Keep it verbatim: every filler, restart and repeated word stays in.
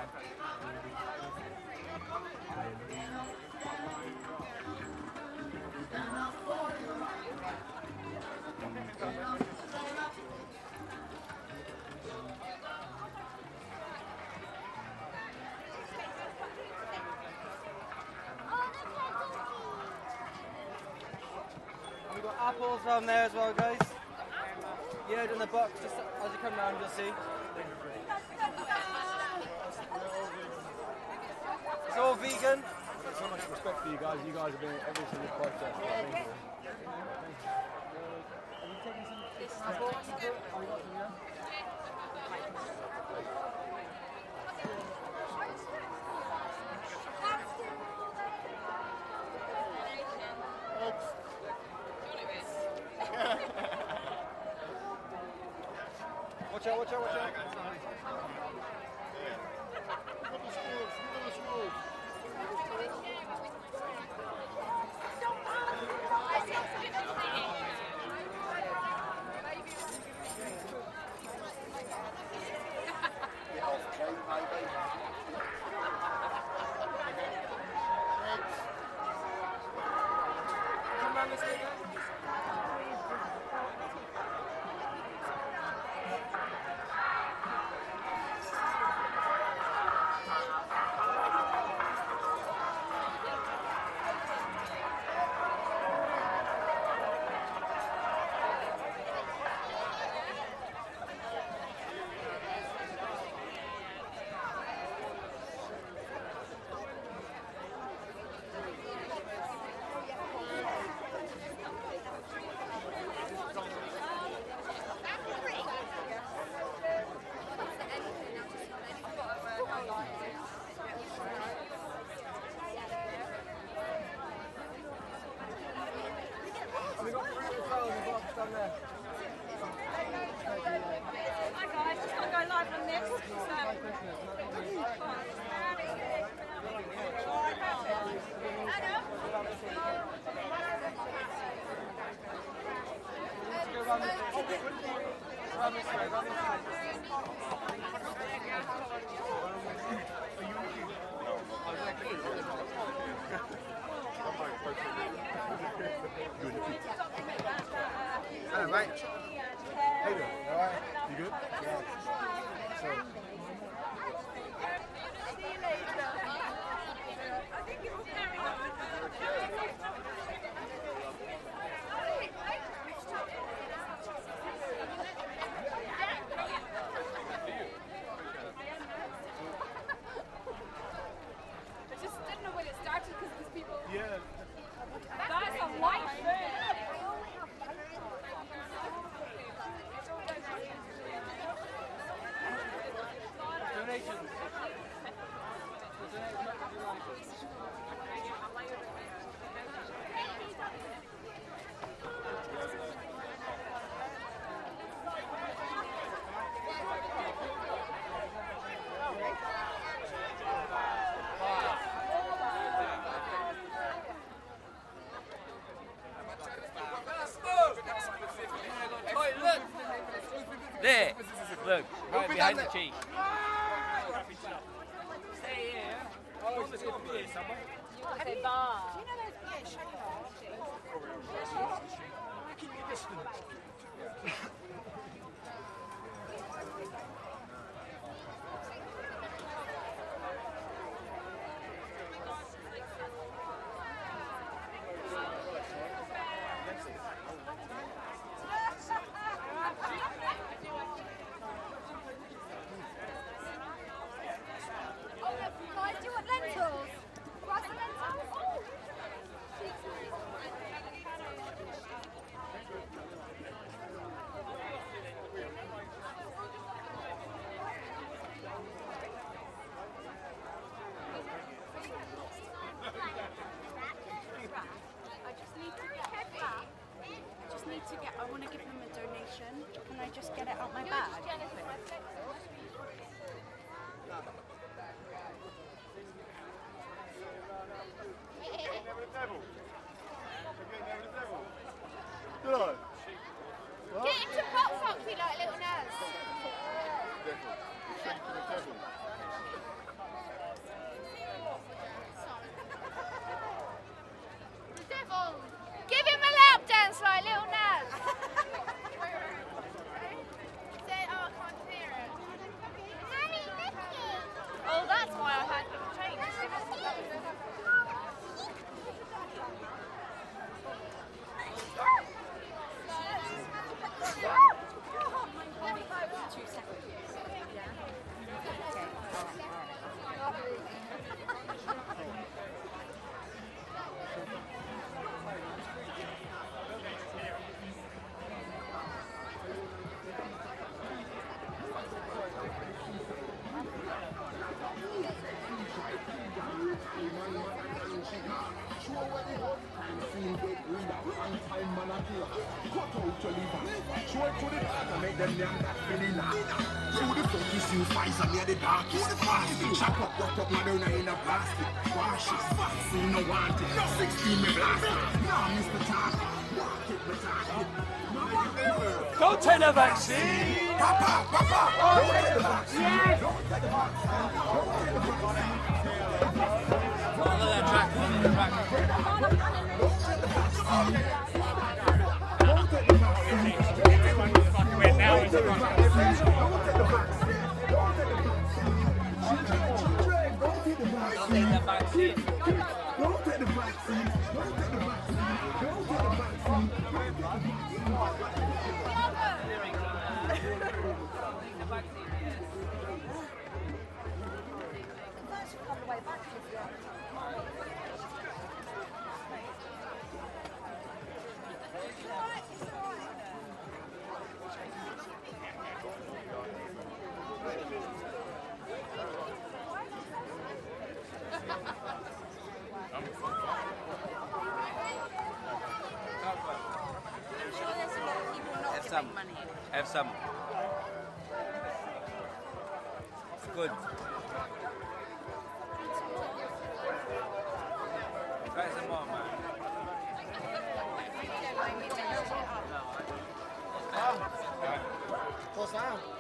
We've got apples around there as well, guys. Yeah, in the box, just as you come round, you'll see. It's all vegan. I've got so much respect for you guys. You guys have been every single podcast. Thank you. Are you taking some apples? Have you got some, yeah? Watch out, watch out, watch out. Come on, this way, guys. We've got three as well in the box down there. Hi guys, just got to go live on this. Go round this way. Round this way, round this Hello, mate. How you doing? All right. You good? Yeah. So. See you later. I think it will carry on. I just didn't know when it started because there's people. Yeah. That's a life thing. Donations. There, look, right behind the cheek. Stay here. Oh, there's got beer somewhere. Do you know those beers? Keep your distance. Oh, look, guys, do you want lentils? Want some lentils? Oh! I just need to get I just need to get, I want to give them a donation. Can I just get it out my bag? Good. Get into pot foxy like little Naz. Devil. Shake to the devil. Don't take the vaccine! Papa, Papa, don't take the vaccine. Yes! Don't take the vaccine. Don't take the vaccine. Look at that track, look at the track. Don't take the vaccine. Don't take the vaccine. Everyone is fucking with now. Don't take the vaccine. Don't take the vaccine. Don't take the vaccine. Children, don't take the Don't vaccine. take the vaccine. Don't take the vaccine. Don't take the vaccine. Don't take the vaccine. I'm sure there's a lot of people not Have giving some. money. Have some. It's good. Try some more, man. If you don't mind me, then I'll put it up. What's that?